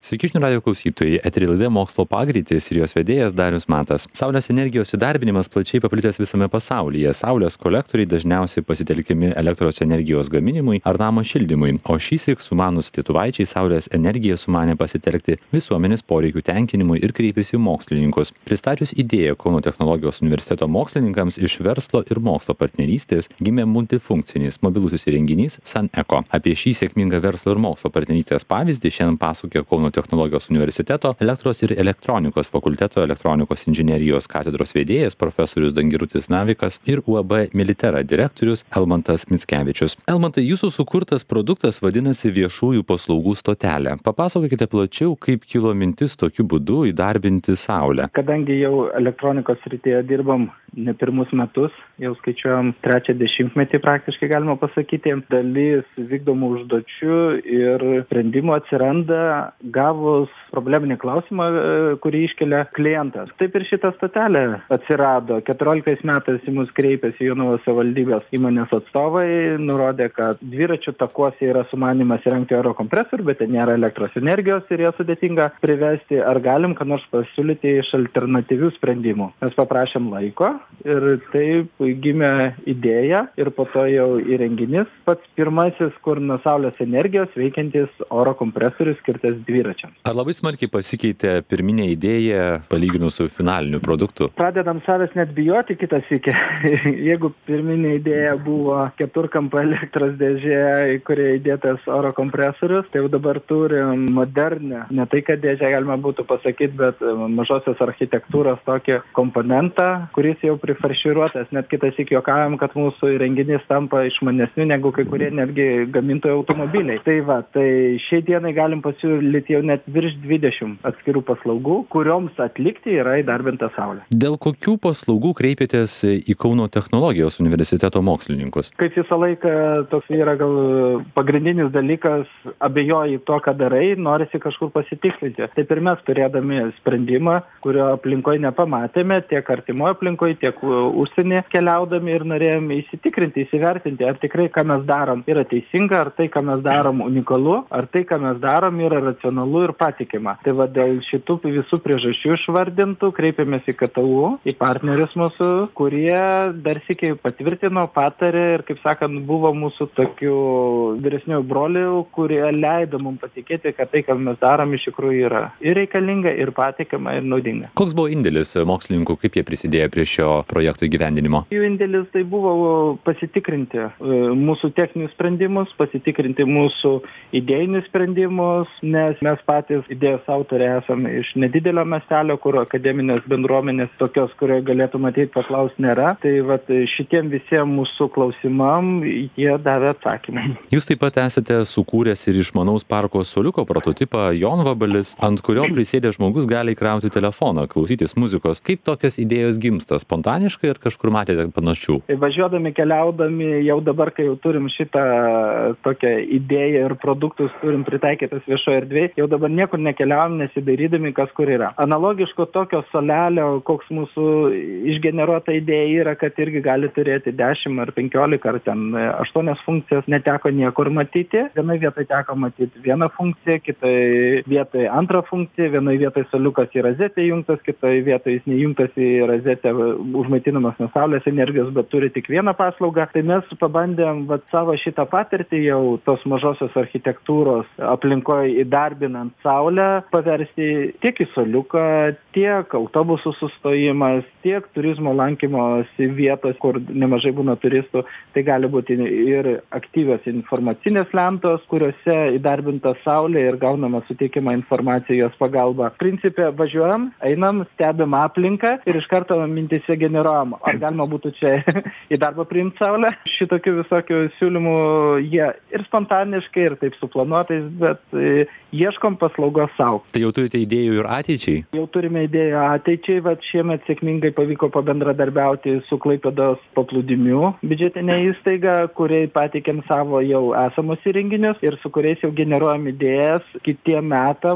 Sveiki žinių radijo klausytojai, eteryje laida Mokslo pagreitis ir jos vedėjas Darius Matas. Saulės energijos įdarbinimas plačiai paplitęs visame pasaulyje. Saulės kolektoriai dažniausiai pasitelkiami elektros energijos gaminimui ar namo šildymui, o šįsyk sumanūs lietuvaičiai saulės energiją sumanė pasitelkti visuomenės poreikių tenkinimui ir kreipėsi į mokslininkus. Pristačius idėją Kauno technologijos universiteto mokslininkams iš verslo ir mokslo partnerystės gimė multifunkcinis mobilusis įrenginys SunEco. Apie šį sėkmingą verslo ir mokslo partnerystės pavyzdį šiandien pasakoja Kauno technologijos universiteto elektros ir elektronikos fakulteto elektronikos inžinerijos katedros vedėjas profesorius Dangirutis Navikas ir UAB Militera direktorius Elmantas Mickevičius. Elmantai, jūsų sukurtas produktas vadinasi viešųjų paslaugų stotelė. Papasakokite plačiau, kaip kilo mintis tokiu būdu įdarbinti saulę. Kadangi jau elektronikos srityje dirbam ne pirmus metus, jau skaičiuojam trečią dešimtmetį praktiškai galima pasakyti, dalis vykdomų užduočių ir sprendimų atsiranda gavus probleminį klausimą, kurį iškelia klientas. Taip ir šita stotelė atsirado. 14 metais į mus kreipėsi Jonavos savivaldybės įmonės atstovai, nurodė, kad dviračių takuose yra sumanymas įrengti oro kompresorių, bet ten nėra elektros energijos ir jie sudėtinga privesti. Ar galim ką nors pasiūlyti iš alternatyvių sprendimų? Mes paprašėm laiko ir taip gimė idėja ir po to jau įrenginys. Pats pirmasis, kur nuo saulės energijos veikiantis oro kompresorius skirtas dviračiams. Ar labai smarkiai pasikeitė pirminė idėja palyginus su finaliniu produktu? Pradedam savęs net bijoti kitą sykį. Jeigu pirminė idėja buvo keturkampio elektros dėžė, į kurią įdėtas oro kompresorius, tai jau dabar turim modernę, ne tai kad dėžę galima būtų pasakyti, bet mažosios architektūros tokį komponentą, kuris jau prifarširuotas. Net kitą sykį juokavom, kad mūsų įrenginys tampa išmanesniu negu kai kurie netgi gamintojų automobiliai. Tai va, tai šiai dienai galim pasiūlyti jau net virš 20 atskirų paslaugų, kurioms atlikti yra įdarbinta saulė. Dėl kokių paslaugų kreipėtės į Kauno technologijos universiteto mokslininkus? Kaip visą laiką toks yra gal pagrindinis dalykas, abejoji to, ką darai, norisi kažkur pasitikslinti. Taip ir mes turėdami sprendimą, kurio aplinkoje nepamatėme, tiek artimoje aplinkoje, tiek užsienį keliaudami ir norėjome įsitikrinti, įsivertinti, ar tikrai, ką mes darom, yra teisinga, ar tai, ką mes darom, unikalu, ar tai, ką mes darom, yra racionalu ir patikima. Tai va dėl šitų visų priežasčių išvardintų kreipėmės į KTU, į partnerius mūsų, kurie dar sykį patvirtino, patarė ir, kaip sakant, buvo mūsų tokių vyresnių brolių, kurie leido mums patikėti, kad tai, ką mes darom, iš tikrųjų yra ir reikalinga, ir patikima, ir naudinga. Koks buvo indėlis mokslininkų, kaip jie prisidėjo prie šio projekto įgyvendinimo? Jų indėlis tai buvo pasitikrinti mūsų techninius sprendimus, pasitikrinti mūsų idėjinius sprendimus, nes mes patys idėjos autoriai esame iš nedidelio miestelio, kur akademinės bendruomenės tokios, kurioje galėtų matyti paklausti, nėra. Tai vat šitiem visiems mūsų klausimam jie davė atsakymą. Jūs taip pat esate sukūręs ir išmanaus parko suoliuko prototipą Jonvabalis, ant kurio prisėdęs žmogus gali įkrauti telefoną, klausytis muzikos. Kaip tokios idėjos gimsta? Spontaniškai ar kažkur matėte panašių? Važiuodami, keliaudami, jau dabar, kai jau turim šitą tokią idėją ir produktus turim pritaikytas viešoje erdvėje, jau dabar niekur nekeliavom, nesidarydami, kas kur yra. Analogiško tokio solelio, koks mūsų išgeneruota idėja yra, kad irgi gali turėti 10 ar 15 ar ten 8 funkcijas, neteko niekur matyti. Vienoje vietoje teko matyti vieną funkciją, kitoje vietoje antrą funkciją, vienoje vietoje soliukas į rozetę įjungtas, kitoje vietoje jis neįjungtas į rozetę užmaitinamas nuo saulės energijos, bet turi tik vieną paslaugą. Tai mes pabandėm savo šitą patirtį jau tos mažosios architektūros aplinkoje įdarbinant saulę, paversti tiek į soliuką, tiek autobusų sustojimas, tiek turizmo lankymosi vietos, kur nemažai būna turistų. Tai gali būti ir aktyvios informacinės lentos, kuriuose įdarbinta saulė ir gaunama suteikiama informacija jos pagalba. Principe važiuojam, einam, stebim aplinką ir iš karto mintise generuojam, ar galima būtų čia į darbą priimti saulę. Šitokių visokių siūlymų jie ir spontaniškai, ir taip suplanuotais, bet ieškom paslaugos sau. Tai jau turite idėjų ir ateičiai? Jau turime idėjų ateičiai, šiemet sėkmingai pavyko pabendradarbiauti su Klaipėdos paplūdimių biudžetinė įstaiga, kuriai pateikėm savo jau esamus įrenginius ir su kuriais jau generuojam idėjas kitiem metam,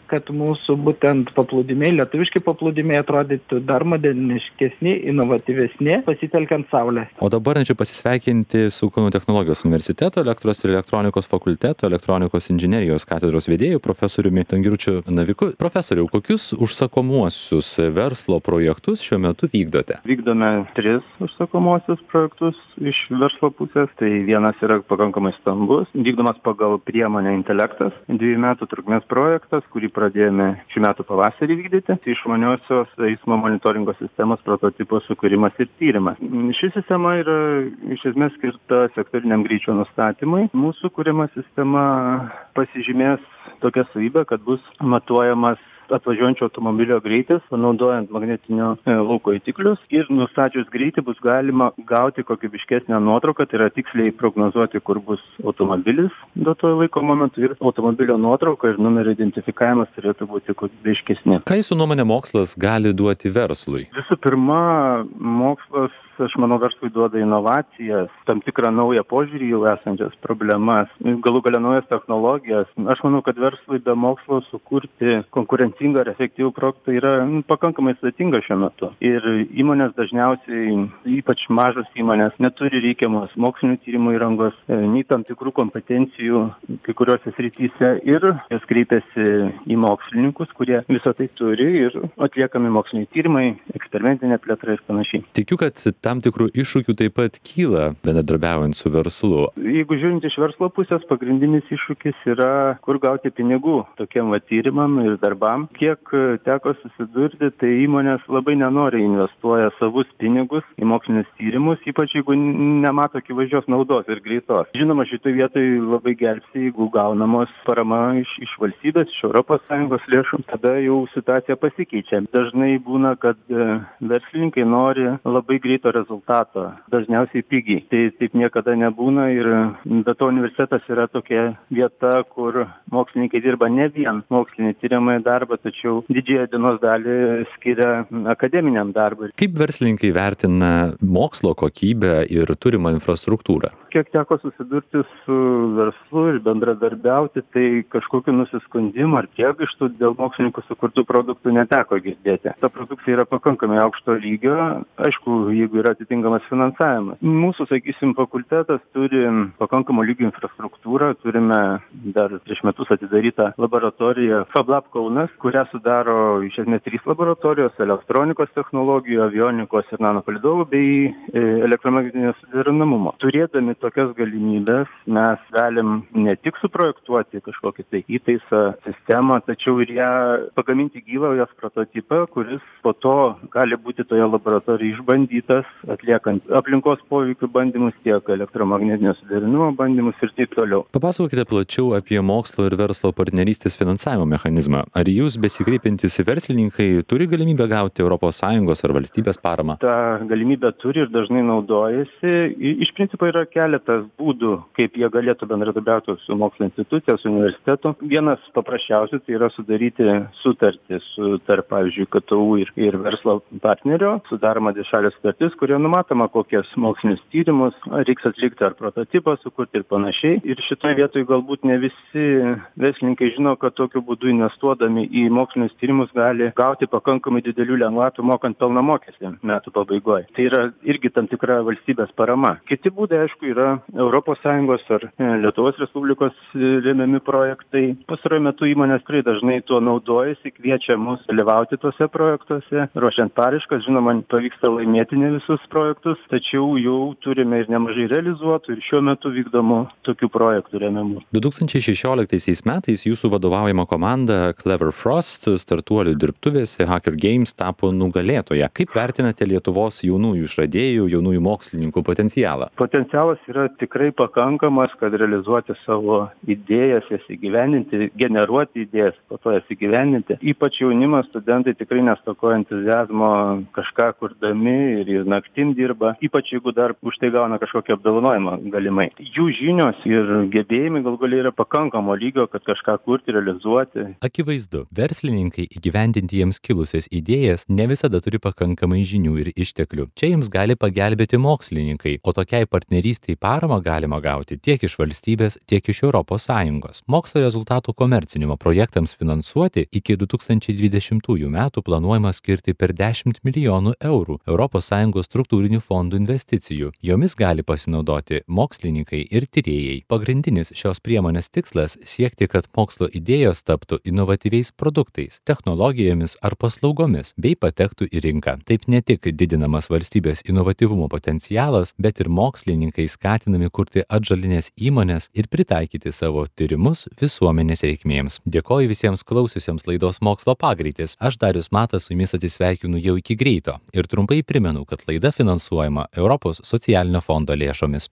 kad mūsų būtent paplūdimiai, lietuviški paplūdimiai atrodytų dar moderniškesni, inovatyvesni, pasitelkiant saulę. O dabar norėčiau pasisveikinti su Kauno technologijos universiteto elektros ir elektronikos fakulteto elektronikos inžinerijos katedros vedėju profesoriumi Dangiručiu Naviku. Profesoriau, kokius užsakomuosius verslo projektus šiuo metu vykdote? Vykdome 3 užsakomuosius projektus iš verslo pusės. Tai vienas yra pakankamai stambus, vykdomas pagal priemonę Intelektas, 2 metų trukmės projektas, kurį pradėjome šių metų pavasarį vykdyti. Tai išmaniosios eismo monitoringo sistemos prototipo sukūrimas ir tyrimas. Ši sistema yra iš esmės skirta sektoriniam greičio nustatymui. Mūsų kūrima sistema pasižymės tokia savybė, kad bus matuojamas atvažiuojančio automobilio greitis, panaudojant magnetinio lauko įtiklius, ir nustačius greitį bus galima gauti kokybiškesnę nuotrauką, tai yra tiksliai prognozuoti, kur bus automobilis duotojo laiko momentu, ir automobilio nuotrauka ir numerio identifikavimas turėtų būti kokybiškesni. Ką jūsų nuomonė mokslas gali duoti verslui? Visų pirma, mokslas, aš manau, verslui duoda inovacijas, tam tikrą naują požiūrį jau esančias problemas, galų gale naujas technologijas. Aš manau, kad verslui be mokslo sukurti konkurencingą ir efektyvų produktą yra pakankamai sudėtinga šiuo metu. Ir įmonės dažniausiai, ypač mažos įmonės, neturi reikiamos mokslinių tyrimų įrangos, nei tam tikrų kompetencijų kai kuriuose srityse, ir jos kreipiasi į mokslininkus, kurie visą tai turi, ir atliekami moksliniai tyrimai, eksperimentinė plėtra ir panašiai. Tikiu, kad tam tikrų iššūkių taip pat kyla bendradarbiaujant su verslu. Jeigu žiūrint iš verslo pusės, pagrindinis iššūkis yra, kur gauti pinigų tokiam tyrimam ir darbam. Kiek teko susidurti, tai įmonės labai nenoriai investuoja savus pinigus į mokslinius tyrimus, ypač jeigu nemato akivaizdžios naudos ir greitos. Žinoma, šitoj vietoj labai gelbsti, jeigu gaunamos parama iš valstybės, iš ES lėšų, tada jau situacija pasikeičia. Dažnai būna, kad verslininkai nori labai greito rezultato, dažniausiai pigiai. Tai taip niekada nebūna, ir be to universitetas yra tokia vieta, kur mokslininkai dirba ne vien mokslinį tyriamąjį darbą, tačiau didžiąją dienos dalį skiria akademiniam darbui. Kaip verslininkai vertina mokslo kokybę ir turimą infrastruktūrą? Kiek teko susidurti su verslu ir bendradarbiauti, tai kažkokiu nusiskundimu ar priekaištų dėl mokslininkų sukurtų produktų neteko girdėti. Ta produkcija yra pakankamai aukšto lygio, aišku, jeigu yra atitinkamas finansavimas. Mūsų, sakysim, fakultetas turi pakankamo lygio infrastruktūrą, turime dar prieš metus atidarytą laboratoriją FabLab Kaunas, kurią sudaro iš esmės 3 laboratorijos: elektronikos technologijų, avionikos ir nanopalidovų bei elektromagnetinio suderinamumo. Turėdami tokias galimybės, mes galim ne tik suprojektuoti kažkokį tai įtaisą sistemą, tačiau ir ją pagaminti gyvą jos prototipą, kuris po to gali būti toje laboratorijoje išbandytas, atliekant aplinkos poveikių bandymus, tiek elektromagnetinio suderinimo bandymus ir taip toliau. Papasakokite plačiau apie mokslo ir verslo partnerystės finansavimo mechanizmą. Ar jūs besikreipiantys verslininkai turi galimybę gauti ES ar valstybės paramą? Ta galimybė turi ir dažnai naudojasi. Iš principo yra keletas būdų, kaip jie galėtų bendradarbiauti su mokslo institucija, su universitetu. Vienas paprasčiausiai tai yra sudaryti sutartį tarp, pavyzdžiui, KTU ir verslo partnerio. Sudaroma dvišalė sutartis, kurioje numatoma, kokias mokslinius tyrimus reiks atlikti, ar prototipą sukurti ir panašiai. Ir šitoje vietoje galbūt ne visi verslininkai žino, kad tokiu būdu investuodami į mokslinius tyrimus gali gauti pakankamai didelių lengvatų mokant pelno mokestį metų pabaigoje. Tai yra irgi tam tikra valstybės parama. Kiti būdai, aišku, yra ES ar Lietuvos Respublikos remiami projektai. Pastaruoju metu įmonės tikrai dažnai tuo naudojasi, kviečia mus dalyvauti tuose projektuose, ruošiant paraiškas. Žinoma, pavyksta laimėti ne visus projektus, tačiau jau turime ir nemažai realizuotų ir šiuo metu vykdomų tokių projektų remiamų. 2016 metais jūsų vadovaujama komanda Clever Frost startuolių dirbtuvėse Hacker Games tapo nugalėtoja. Kaip vertinate Lietuvos jaunųjų išradėjų, jaunųjų mokslininkų potencialą? Potencialas yra tikrai pakankamas, kad realizuoti savo idėjas, jas įgyvendinti, generuoti idėjas, po to jas įgyvendinti. Ypač jaunimas, studentai tikrai nestokoja entuziazmo kažką kurdami ir naktim dirba, ypač jeigu dar už tai gauna kažkokį apdovanojimą galimai. Jų žinios ir gebėjimai gal galiai yra pakankamo lygio, kad kažką kurti, realizuoti. Akivaizdu, verslininkai įgyvendinti jiems kilusias idėjas ne visada turi pakankamai žinių ir išteklių. Čia jiems gali pagelbėti mokslininkai, o tokiai partnerystei paramą galima gauti tiek iš valstybės, tiek iš ES. Mokslo rezultatų komercinimo projektams finansuoti iki 2020 metų planuojama skirti per 10 milijonų eurų ES struktūrinių fondų investicijų. Jomis gali pasinaudoti mokslininkai ir tyrėjai. Pagrindinis šios priemonės tikslas siekti, kad mokslo idėjos taptų inovatyviais produktais, technologijomis ar paslaugomis bei patektų į rinką. Taip ne tik didinamas valstybės inovatyvumo potencialas, bet ir mokslininkai skatinami kurti atžalinės įmonės ir pritaikyti savo tyrimus visuomenės reikmėms. Dėkoju visiems klausiusiems laidos Mokslo pagreitis. Aš Darius Matas su jumis atsisveikinu jau iki greito ir trumpai primenu, kad laida finansuojama Europos socialinio fondo lėšomis.